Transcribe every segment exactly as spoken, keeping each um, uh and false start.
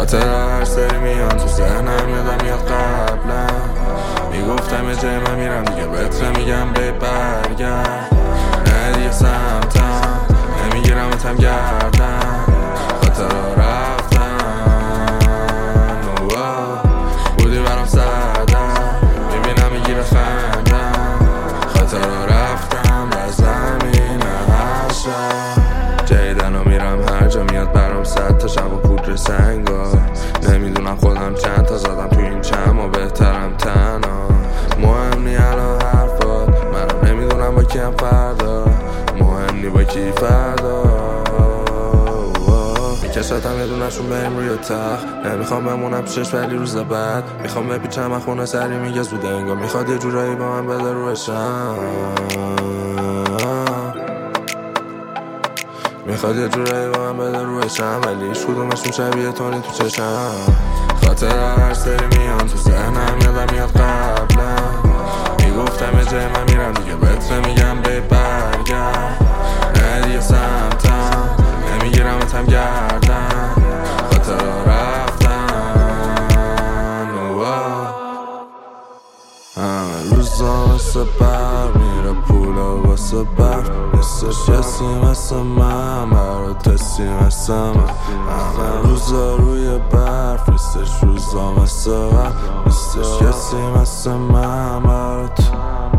خاطر هر سری میان تو ذهنم، یادم میاد قبلا میگفتم یه جای من میرم دیگه، بهت میگم بی برگرد. نه دیگه سمتم نمیگیرمتم گردن، خاطر رفتن بودی برام سردم، میبینم میگیره خندم، خاطر رفتم به زمین هر شب. جیدن و میرم هر جا میاد برام صد تا شب و پودر سنگا، نمیدونم خودم چند تا زدم تو این چم و بهترم تنها. مهم نی الان حرفات، منم نمیدونم با کیم فردا، مهم نی با کی فردا. میکشتم یه دونشون بریم روی تخت، نمیخوام بمونم پیشش ولی روز بعد میخوام بپیچم از خونه سری میگه زوده، انگار میخواد یه جورایی با من بده روشم، میخواد یه جورایی با من بده روشم، ولی هیچ کدومشون شبیه تونی تو چشم. خاطر هر سری میان تو ذهنم، یادم میاد قبلا میگفتم یه جای من میرم دیگه، بهت میگم بی برگرد. نه دیگه سمتم نمیگیرمتم گردن، خاطر رفتن همه روزا مثل بر میره پولا واسه برف، نیستش کسی مثل من برا تسی مثل من. همه روزا روی برف، نیستش روزا مثل من، نیستش کسی مثل من برا تو.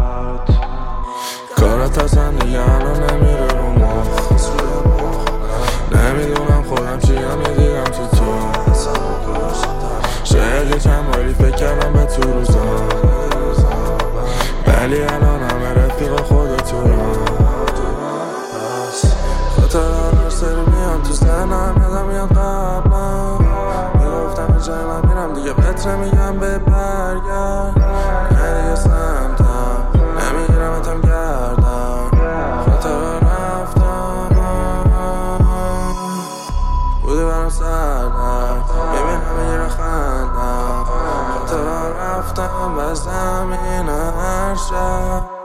کارت اصلا دیگه الان نمیره رو مخ، نمیدونم خودم چیم میدیدم تو تو. شاید یه چند باری فکر کردم به تو روزا، ولی الان همه رفیق خودتو را. خاطر هر سری میان تو ذهنم، یادم میاد قبلا میگفتم یه جای من میرم دیگه، بهت میگم به برگرد. نه دیگه سمتم نمیگیرمتم گردن، خاطر رفتن بودی برام سردم، میبینم میگیره خندم، خاطر رفتم به زمین هر شب.